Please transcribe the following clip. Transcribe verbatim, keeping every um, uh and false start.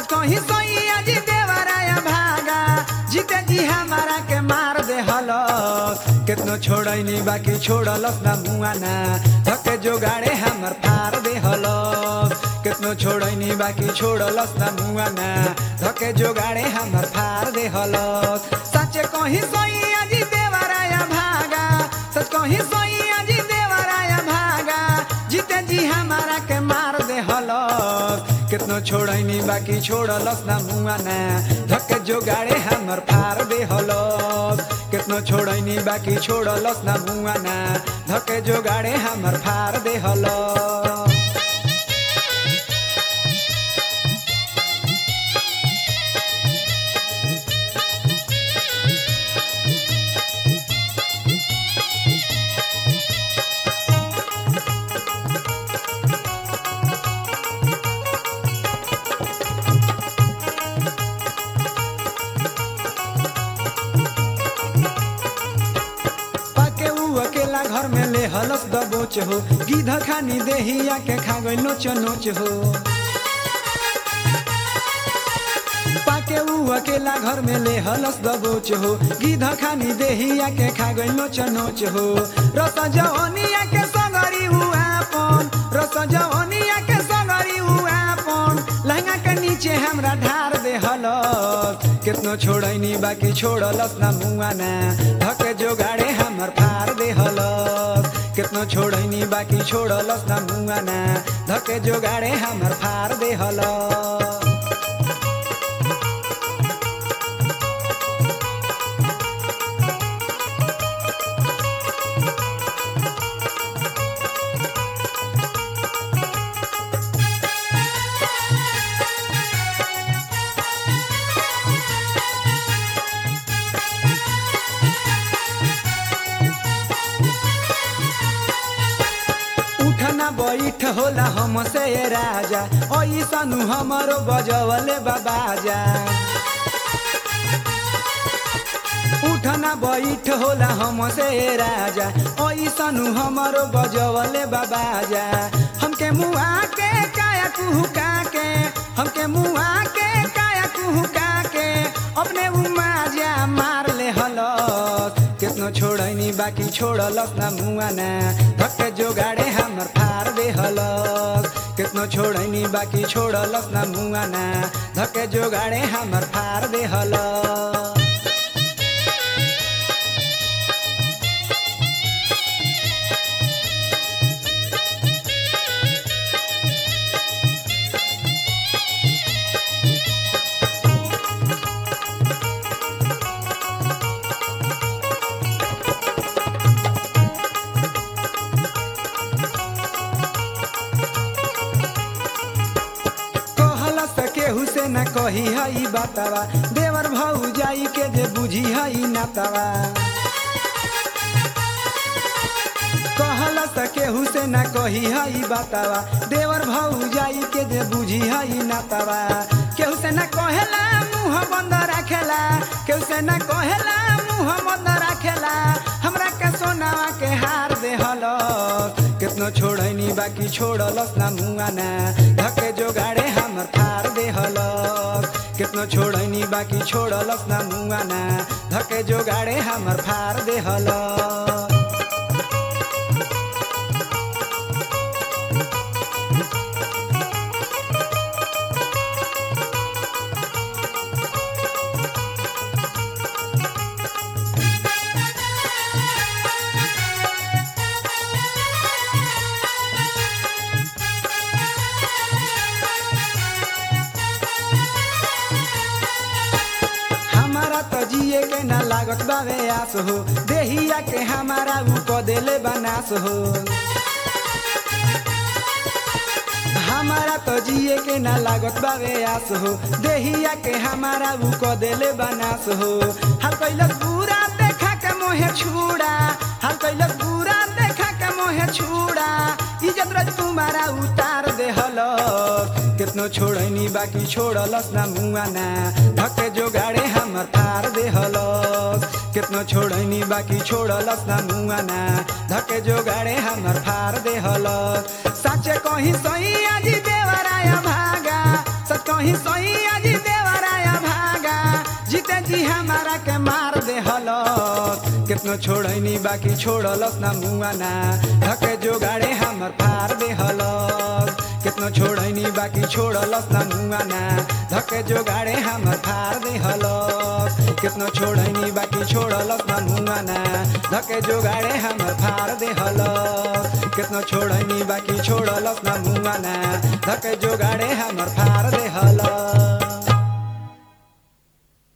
कहीं सैया जी देवराया भागा जीते जी हमारा के मार दे हलस कितनो छोड़नी बाकी छोड़लस ना मुआना धके जोगाड़े हमर फार दे हलस कितनो छोड़नी बाकी छोड़लस ना मुआना धके जोगाड़े हमर फार दे हलस सच कहीं सैया जी देवराया भागा सच कहीं सैया जी देवराया भागा जीते जी हमारा के मार दे हलस कितनो छोड़नी बाकी छोड़लस ना मुआना धके जोगाड़े हमर फार दे हलस कितनो छोड़नी बाकी छोड़लस ना मुआना धके जोगाड़े हमर फार दे हलस घर में ले हलस दबोच हो गिद्ध खानी देहिया के खा गई नोच नोच हो पाके ऊ अकेला घर में ले हलस दबोच हो गिद्ध खानी देहिया के खा गई नोच नोच हो रस जवनिया के संगरी हुआ पन रस जवनिया के संगरी हुआ पन लहंगा के नीचे हमरा ढार दे हलस कितनो छोड़नी बाकी छोड़लस ना मुआना धके जोगाड़े हमर फार दे हलस कितनो छोड़नी बाकी छोड़लस ना मुआना धके जोगाड़े हमर फार दे हलस बैठ होला हमसे राजा ऐसनु हमारो बजवले बाबाजा उठना बैठ होला हमसे राजा ऐसनु हमारो बजवले बाबाजा हमके मुआ के काया कुहुका के हमके मुआ के काया कुहुका के अपने उमाजा मार ले हलस कितनो छोड़नी बाकी छोड़लस ना मुआना धके जोगाड़े हमर फार दे हलस कितनो छोड़नी बाकी छोड़लस ना मुआना धके जोगाड़े हमर फार दे हलस न कही हई बातावा देवर भाऊ जाई के जे बुझी हई नातावा कहला केहू से न कही हई बातावा देवर भाऊ जाई के जे बुझी हई नातावा केहू से न कहेला मुंह बंद रखेला केहू से न कहेला मुंह बंद रखेला हमरा के सोनावा के हार दे हलस कितनो छोड़नी बाकी छोड़लस ना मुआना धके जोगाड़े हमर फार दे हलस कितनो छोड़नी बाकी छोड़लस ना मुआना धके जोगाड़े हमर फार दे हलस जिए के ना लागत बावे आस हो देहिया के हमारा ऊ क देले बनास हो हमारा तो जिए के ना लागत बावे आस हो देहिया के हमारा ऊ क देले बनास हो हर कैलस पूरा देखा के मोहे छुड़ा हर कैलस पूरा देखा के मोहे छुड़ा इज्जत रज तुम्हारा उतार दे हलस कितनो छोड़नी बाकी छोड़लस ना मुआना धके जोगाड़े हमर फार दे हलस कितनो छोड़नी बाकी छोड़लस ना मुआना धके जोगाड़े हमर फार दे हलस सच कहीं सैया जी देवराया भागा सच कहीं सही अजी देवराया भागा जीते जी हमारा के मार दे हलस कितनो छोड़नी बाकी छोड़लस ना मुआना धके जोगाड़े हमर फार दे हलस कितनो छोड़नी बाकी छोड़लस ना मुआना धके जोगाड़े हमर फार दे हलस कितनो छोड़नी बाकी छोड़लस ना मुआना धके जोगाड़े हमर फार दे हलस कितनो छोड़नी बाकी छोड़लस ना मुआना धके जोगाड़े हमर फार दे हलस।